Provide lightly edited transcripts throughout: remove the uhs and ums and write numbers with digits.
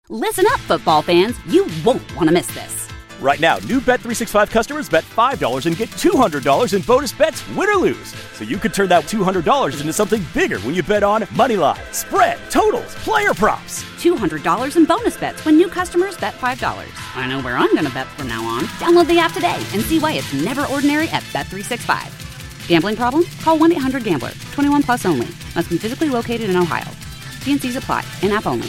Listen up, football fans. You won't want to miss this. Right now, new Bet365 customers bet $5 and get $200 in bonus bets, win or lose. So you could turn that $200 into something bigger when you bet on moneyline, spread, totals, player props. $200 in bonus bets when new customers bet $5. I know where I'm going to bet from now on. Download the app today and see why it's never ordinary at Bet365. Gambling problem? Call 1-800-GAMBLER. 21 plus only. Must be physically located in Ohio. T&Cs apply. In-app only.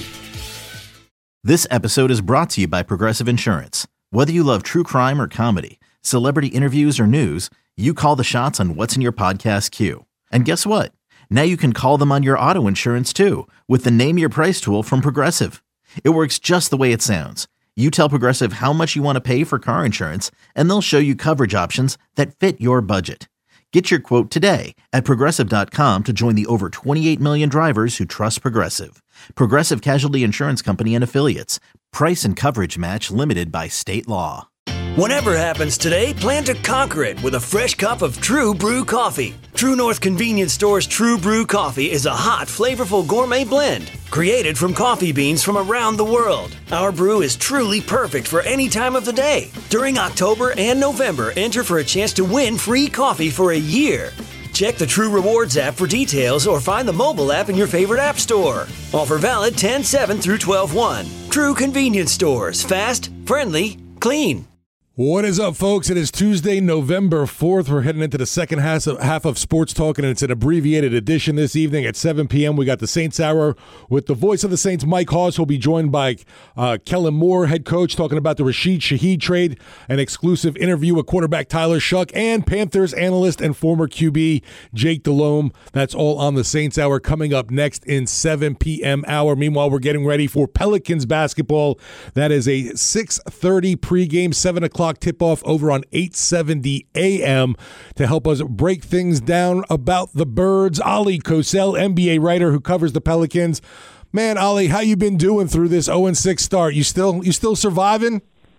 This episode is brought to you by Progressive Insurance. Whether you love true crime or comedy, celebrity interviews or news, you call the shots on what's in your podcast queue. And guess what? Now you can call them on your auto insurance too with the Name Your Price tool from Progressive. It works just the way it sounds. You tell Progressive how much you want to pay for car insurance, and they'll show you coverage options that fit your budget. Get your quote today at Progressive.com to join the over 28 million drivers who trust Progressive. Progressive Casualty Insurance Company and Affiliates. Price and coverage match limited by state law. Whatever happens today, plan to conquer it with a fresh cup of True Brew coffee. True North Convenience Store's True Brew coffee is a hot, flavorful gourmet blend created from coffee beans from around the world. Our brew is truly perfect for any time of the day. During October and November, enter for a chance to win free coffee for a year. Check the True Rewards app for details or find the mobile app in your favorite app store. Offer valid 10/7 through 12/1. True Convenience Stores. Fast, friendly, clean. What is up, folks? It is Tuesday, November 4th. We're heading into the second half of Sports Talk, and it's an abbreviated edition this evening at 7 p.m. We got the Saints Hour with the voice of the Saints, Mike Hoss. He'll be joined by Kellen Moore, head coach, talking about the Rashid Shaheed trade, an exclusive interview with quarterback Tyler Shuck, and Panthers analyst and former QB Jake Delhomme. That's all on the Saints Hour coming up next in 7 p.m. hour. Meanwhile, we're getting ready for Pelicans basketball. That is a 6:30 pregame, 7 o'clock tip-off over on 870 AM. To help us break things down about the Birds, Ali Kosel, NBA writer who covers the Pelicans. Man, Ali, how you been doing through this 0-6 start? You still surviving?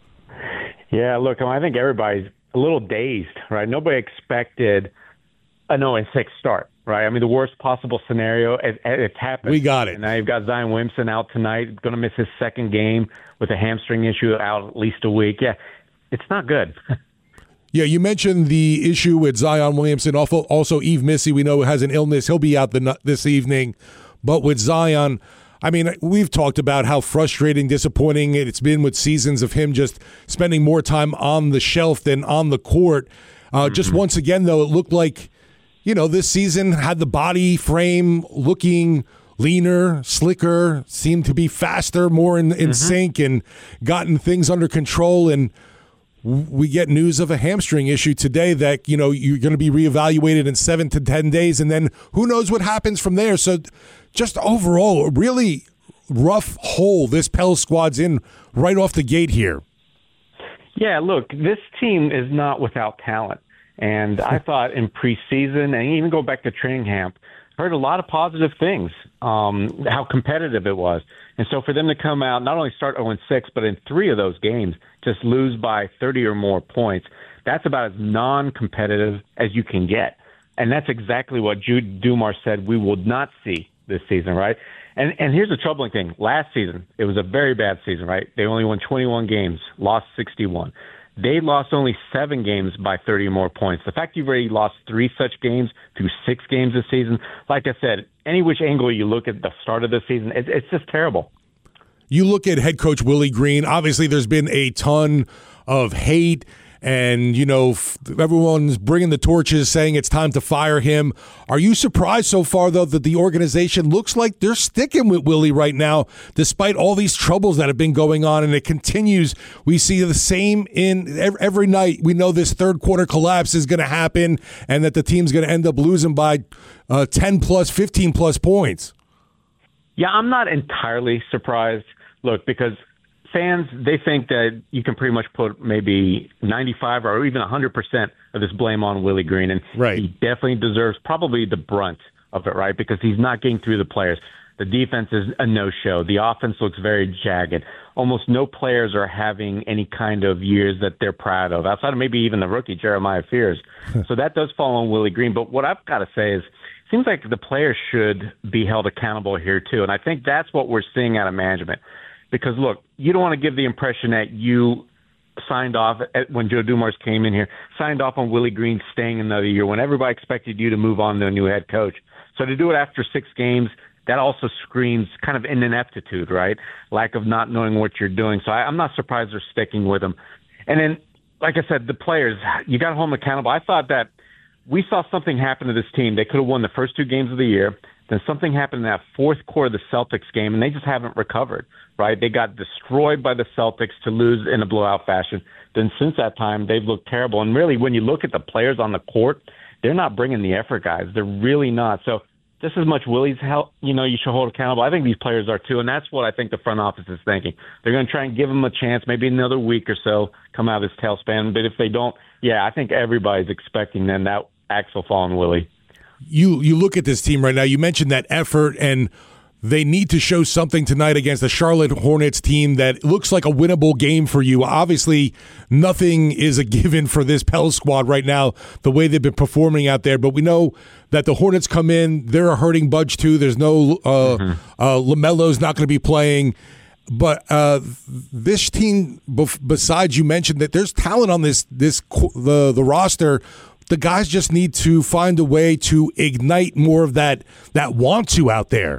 Yeah, look, I think everybody's a little dazed, right? Nobody expected an 0-6 start, right? I mean, the worst possible scenario, it's happened. We got it. And now you've got Zion Williamson out tonight, going to miss his second game with a hamstring issue, out at least a week. Yeah. It's not good. Yeah, you mentioned the issue with Zion Williamson. Also, Yves Missy, we know, has an illness. He'll be out this evening. But with Zion, I mean, we've talked about how frustrating, disappointing it's been with seasons of him just spending more time on the shelf than on the court. Just once again, though, it looked like, this season had the body frame looking leaner, slicker, seemed to be faster, more in sync, and gotten things under control. And we get news of a hamstring issue today that, you're going to be reevaluated in 7 to 10 days, and then who knows what happens from there. So just overall, a really rough hole this Pel squad's in right off the gate here. Yeah, look, this team is not without talent. And I thought in preseason, and even go back to training camp, heard a lot of positive things, how competitive it was. And so for them to come out, not only start 0-6, but in 3 of those games, just lose by 30 or more points, that's about as non-competitive as you can get. And that's exactly what Jude Dumars said we will not see this season, right? And here's the troubling thing. Last season, it was a very bad season, right? They only won 21 games, lost 61. They lost only 7 games by 30 or more points. The fact you've already lost 3 such games through 6 games this season, like I said, any which angle you look at the start of the season, it's just terrible. You look at head coach Willie Green. Obviously, there's been a ton of hate, and, everyone's bringing the torches saying it's time to fire him. Are you surprised so far, though, that the organization looks like they're sticking with Willie right now, despite all these troubles that have been going on, and it continues? We see the same in every night. We know this third quarter collapse is going to happen and that the team's going to end up losing by 10-plus, 15-plus points. Yeah, I'm not entirely surprised. Look, because fans, they think that you can pretty much put maybe 95 or even 100% of this blame on Willie Green. And He definitely deserves probably the brunt of it, right? Because he's not getting through the players. The defense is a no-show. The offense looks very jagged. Almost no players are having any kind of years that they're proud of, outside of maybe even the rookie, Jeremiah Fears. So that does fall on Willie Green. But what I've got to say is, it seems like the players should be held accountable here, too. And I think that's what we're seeing out of management. because, look, you don't want to give the impression that you signed off when Joe Dumars came in here, signed off on Willie Green staying another year when everybody expected you to move on to a new head coach. So to do it after 6 games, that also screams kind of ineptitude, right? Lack of not knowing what you're doing. So I'm not surprised they're sticking with him. And then, like I said, the players, you got to hold them accountable. I thought that we saw something happen to this team. They could have won the first 2 games of the year. Then something happened in that fourth quarter of the Celtics game, and they just haven't recovered, right? They got destroyed by the Celtics to lose in a blowout fashion. Then since that time, they've looked terrible. And really, when you look at the players on the court, they're not bringing the effort, guys. They're really not. So just as much Willie's help, you should hold accountable. I think these players are too, and that's what I think the front office is thinking. They're going to try and give him a chance, maybe another week or so, come out of this tailspin. But if they don't, I think everybody's expecting then that axe will fall on Willie. You look at this team right now, you mentioned that effort, and they need to show something tonight against the Charlotte Hornets team that looks like a winnable game for you. Obviously, nothing is a given for this Pels squad right now, the way they've been performing out there, but we know that the Hornets come in, they're a hurting bunch too. There's no LaMelo's not going to be playing. But this team, besides you mentioned that there's talent on the roster. The guys just need to find a way to ignite more of that want to out there.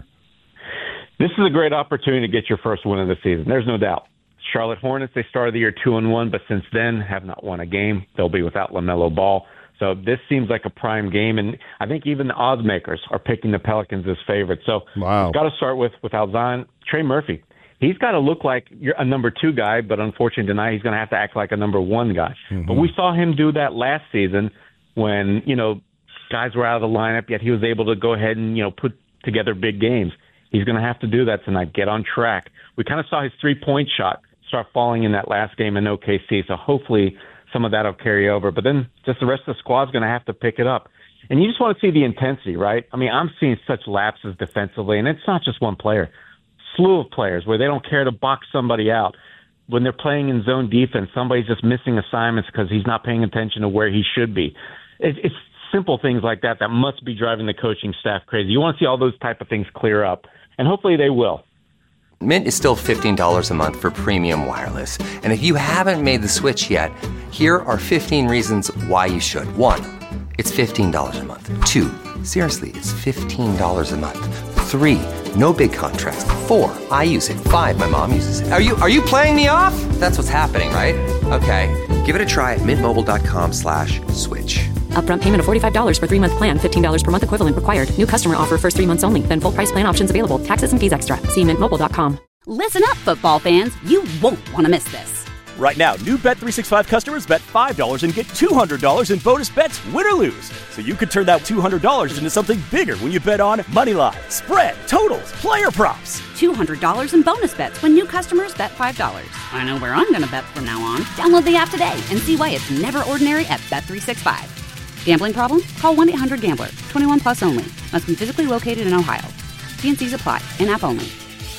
This is a great opportunity to get your first win of the season. There's no doubt. Charlotte Hornets, they started the year 2-1, but since then have not won a game. They'll be without LaMelo Ball. So this seems like a prime game, and I think even the odds makers are picking the Pelicans as favorites. So wow. You've got to start without Zion. Trey Murphy, he's got to look like you're a number 2 guy, but unfortunately tonight he's going to have to act like a number 1 guy. Mm-hmm. But we saw him do that last season when, guys were out of the lineup, yet he was able to go ahead and, put together big games. He's going to have to do that tonight, get on track. We kind of saw his 3-point shot start falling in that last game in OKC, so hopefully some of that will carry over. But then just the rest of the squad's going to have to pick it up. And you just want to see the intensity, right? I mean, I'm seeing such lapses defensively, and it's not just one player. Slew of players where they don't care to box somebody out. When they're playing in zone defense, somebody's just missing assignments because he's not paying attention to where he should be. It's simple things like that must be driving the coaching staff crazy. You want to see all those type of things clear up, and hopefully they will. Mint is still $15 a month for premium wireless. And if you haven't made the switch yet, here are 15 reasons why you should. 1, it's $15 a month. 2, seriously, it's $15 a month. 3, no big contrast. 4, I use it. 5, my mom uses it. Are you playing me off? That's what's happening, right? Okay, give it a try at mintmobile.com/switch. Upfront payment of $45 for 3-month plan, $15 per month equivalent required. New customer offer first 3 months only. Then full price plan options available. Taxes and fees extra. See mintmobile.com. Listen up, football fans. You won't want to miss this. Right now, new Bet365 customers bet $5 and get $200 in bonus bets, win or lose. So you could turn that $200 into something bigger when you bet on moneyline, spread, totals, player props. $200 in bonus bets when new customers bet $5. I know where I'm going to bet from now on. Download the app today and see why it's never ordinary at Bet365. Gambling problem? Call 1-800-GAMBLER. 21 plus only. Must be physically located in Ohio. T&Cs apply. In-app only.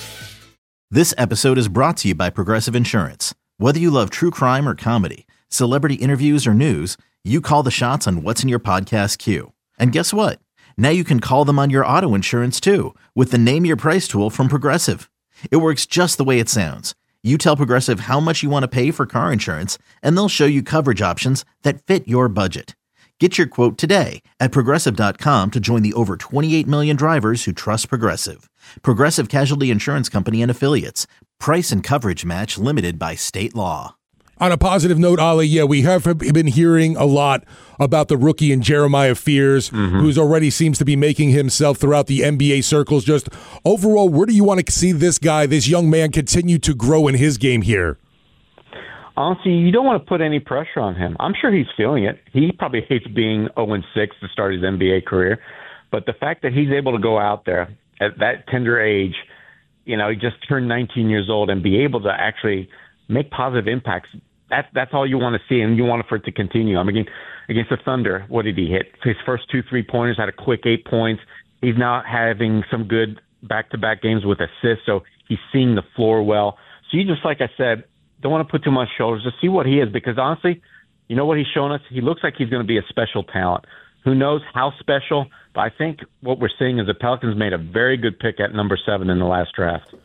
This episode is brought to you by Progressive Insurance. Whether you love true crime or comedy, celebrity interviews or news, you call the shots on what's in your podcast queue. And guess what? Now you can call them on your auto insurance too with the Name Your Price tool from Progressive. It works just the way it sounds. You tell Progressive how much you want to pay for car insurance, and they'll show you coverage options that fit your budget. Get your quote today at Progressive.com to join the over 28 million drivers who trust Progressive. Progressive Casualty Insurance Company and Affiliates. Price and coverage match limited by state law. On a positive note, Ali, we have been hearing a lot about the rookie in Jeremiah Fears, who's already seems to be making himself throughout the NBA circles. Just overall, where do you want to see this guy, this young man, continue to grow in his game here? Honestly, you don't want to put any pressure on him. I'm sure he's feeling it. He probably hates being 0-6 to start his NBA career. But the fact that he's able to go out there at that tender age, he just turned 19 years old, and be able to actually make positive impacts, that's all you want to see, and you want for it to continue. I mean, against the Thunder, what did he hit? His first 2 3-pointers, had a quick 8 points. He's now having some good back-to-back games with assists, so he's seeing the floor well. So you just, like I said, don't want to put too much shoulders. Just see what he is, because honestly, you know what he's shown us? He looks like he's going to be a special talent. Who knows how special? But I think what we're seeing is the Pelicans made a very good pick at number 7 in the last draft.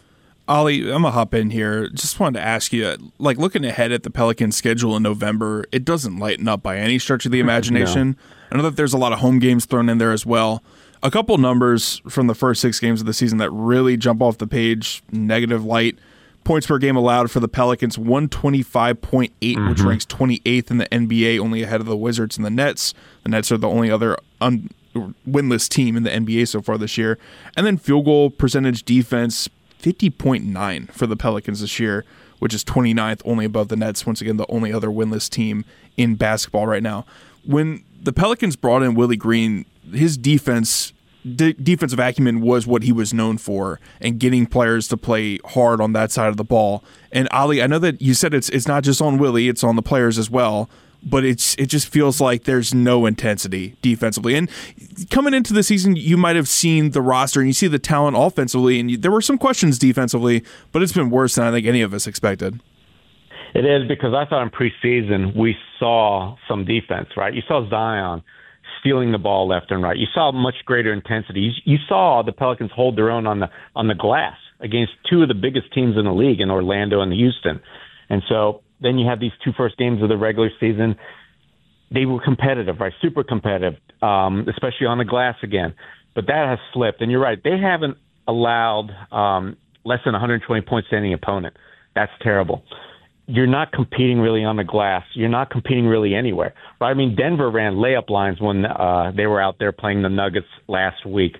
Ollie, I'm going to hop in here. Just wanted to ask you, like, looking ahead at the Pelicans' schedule in November, it doesn't lighten up by any stretch of the imagination. No. I know that there's a lot of home games thrown in there as well. A couple numbers from the first 6 games of the season that really jump off the page, negative light. Points per game allowed for the Pelicans, 125.8, which ranks 28th in the NBA, only ahead of the Wizards and the Nets. The Nets are the only other winless team in the NBA so far this year. And then field goal percentage defense, 50.9 for the Pelicans this year, which is 29th, only above the Nets. Once again, the only other winless team in basketball right now. When the Pelicans brought in Willie Green, his defensive acumen was what he was known for, and getting players to play hard on that side of the ball. And Ollie, I know that you said it's not just on Willie, it's on the players as well. But it just feels like there's no intensity defensively. And coming into the season, you might have seen the roster and you see the talent offensively, and there were some questions defensively, but it's been worse than I think any of us expected. It is, because I thought in preseason we saw some defense, right? You saw Zion stealing the ball left and right. You saw much greater intensity. You saw the Pelicans hold their own on the glass against 2 of the biggest teams in the league, in Orlando and Houston. And so then you have these 2 first games of the regular season. They were competitive, right? Super competitive, especially on the glass again. But that has slipped. And you're right. They haven't allowed less than 120 points to any opponent. That's terrible. You're not competing really on the glass. You're not competing really anywhere, right? I mean, Denver ran layup lines when they were out there playing the Nuggets last week.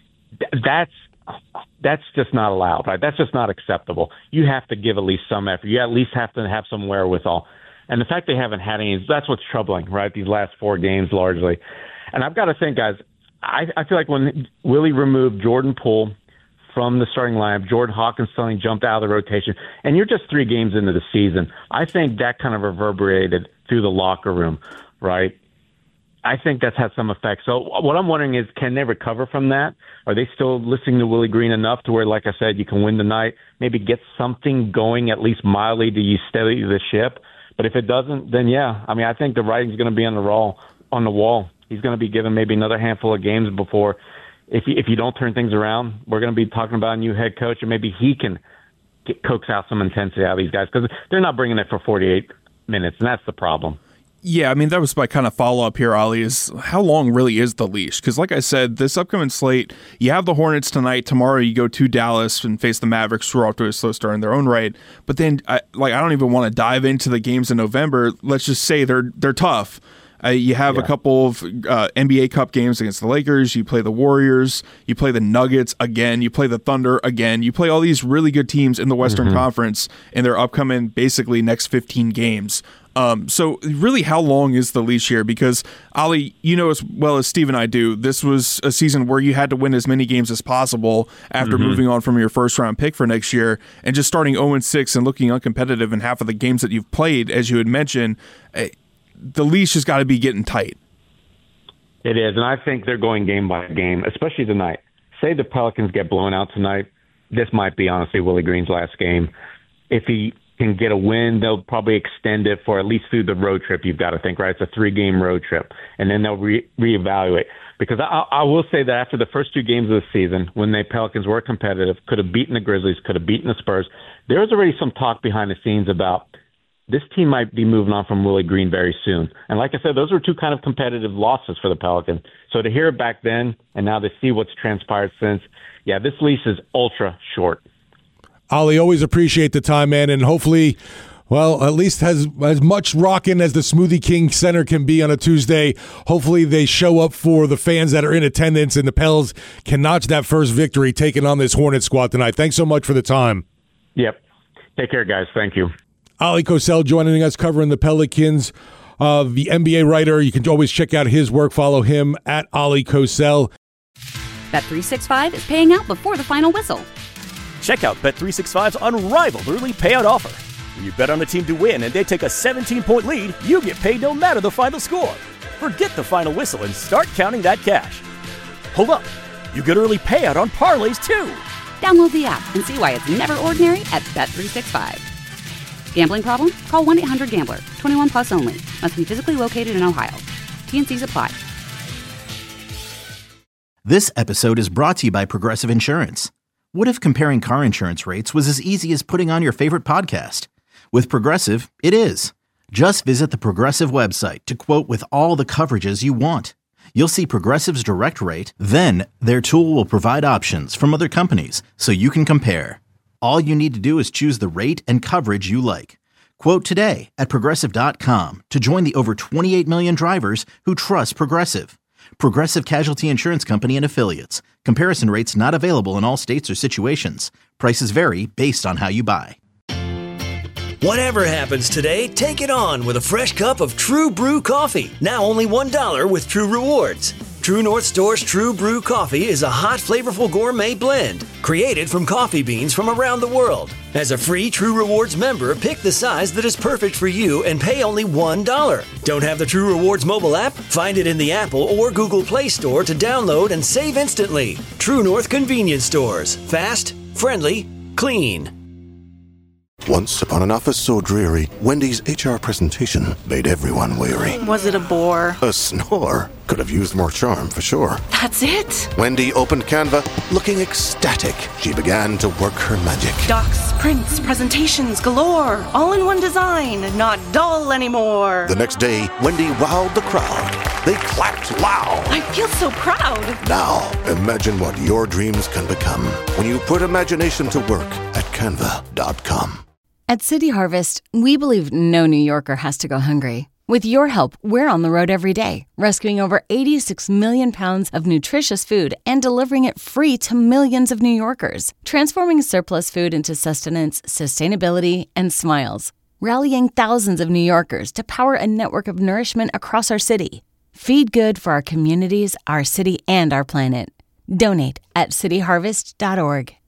That's just not allowed, right? That's just not acceptable. You have to give at least some effort. You at least have to have some wherewithal. And the fact they haven't had any, that's what's troubling, right? These last 4 games largely. And I've got to think, guys, I feel like when Willie removed Jordan Poole from the starting lineup, Jordan Hawkins suddenly jumped out of the rotation, and you're just 3 games into the season, I think that kind of reverberated through the locker room, right? I think that's had some effect. So what I'm wondering is, can they recover from that? Are they still listening to Willie Green enough to where, like I said, you can win tonight, maybe get something going at least mildly to you steady the ship? But if it doesn't, then yeah. I mean, I think the writing's going to be on the wall. He's going to be given maybe another handful of games before, if you don't turn things around, we're going to be talking about a new head coach, and maybe he can coax out some intensity out of these guys, because they're not bringing it for 48 minutes, and that's the problem. Yeah, I mean, that was my kind of follow-up here, Ollie, is how long really is the leash? Because like I said, this upcoming slate, you have the Hornets tonight. Tomorrow you go to Dallas and face the Mavericks, who are off to a slow start in their own right. But then, I don't even want to dive into the games in November. Let's just say they're tough. You have a couple of NBA Cup games against the Lakers. You play the Warriors. You play the Nuggets again. You play the Thunder again. You play all these really good teams in the Western Conference in their upcoming, basically, next 15 games. So really, how long is the leash here? Because, Ollie, you know as well as Steve and I do, this was a season where you had to win as many games as possible after moving on from your first-round pick for next year, and just starting 0-6 and looking uncompetitive in half of the games that you've played, as you had mentioned. The leash has got to be getting tight. It is, and I think they're going game by game, especially tonight. Say the Pelicans get blown out tonight, this might be, honestly, Willie Green's last game. If he can get a win, they'll probably extend it for at least through the road trip, you've got to think, right? It's a 3-game road trip, and then they'll reevaluate. Because I will say that after the first 2 games of the season, when the Pelicans were competitive, could have beaten the Grizzlies, could have beaten the Spurs, there was already some talk behind the scenes about this team might be moving on from Willie Green very soon. And like I said, those were 2 kind of competitive losses for the Pelicans. So to hear it back then, and now to see what's transpired since, yeah, this leash is ultra short. Ollie, always appreciate the time, man, and hopefully, well, at least as much rocking as the Smoothie King Center can be on a Tuesday. Hopefully they show up for the fans that are in attendance, and the Pels can notch that first victory taking on this Hornet squad tonight. Thanks so much for the time. Yep. Take care, guys. Thank you. Ollie Cosell joining us, covering the Pelicans. The NBA writer, you can always check out his work. Follow him at Ollie Cosell. Bet365 is paying out before the final whistle. Check out Bet365's unrivaled early payout offer. When you bet on a team to win and they take a 17-point lead, you get paid no matter the final score. Forget the final whistle and start counting that cash. Hold up. You get early payout on parlays, too. Download the app and see why it's never ordinary at Bet365. Gambling problem? Call 1-800-GAMBLER. 21 plus only. Must be physically located in Ohio. T&Cs apply. This episode is brought to you by Progressive Insurance. What if comparing car insurance rates was as easy as putting on your favorite podcast? With Progressive, it is. Just visit the Progressive website to quote with all the coverages you want. You'll see Progressive's direct rate, then their tool will provide options from other companies so you can compare. All you need to do is choose the rate and coverage you like. Quote today at Progressive.com to join the over 28 million drivers who trust Progressive. Progressive Casualty Insurance Company and Affiliates. Comparison rates not available in all states or situations. Prices vary based on how you buy. Whatever happens today, take it on with a fresh cup of True Brew coffee. Now only $1 with True Rewards. True North Store's True Brew coffee is a hot, flavorful gourmet blend created from coffee beans from around the world. As a free True Rewards member, pick the size that is perfect for you and pay only $1. Don't have the True Rewards mobile app? Find it in the Apple or Google Play Store to download and save instantly. True North Convenience Stores. Fast, friendly, clean. Once upon an office so dreary, Wendy's HR presentation made everyone weary. Was it a bore? A snore. Could have used more charm for sure. That's it. Wendy opened Canva, looking ecstatic. She began to work her magic. Docs, prints, presentations galore. All in one design, not dull anymore. The next day, Wendy wowed the crowd. They clapped loud. I feel so proud. Now, imagine what your dreams can become when you put imagination to work at Canva.com. At City Harvest, we believe no New Yorker has to go hungry. With your help, we're on the road every day, rescuing over 86 million pounds of nutritious food and delivering it free to millions of New Yorkers, transforming surplus food into sustenance, sustainability, and smiles, rallying thousands of New Yorkers to power a network of nourishment across our city. Feed good for our communities, our city, and our planet. Donate at cityharvest.org.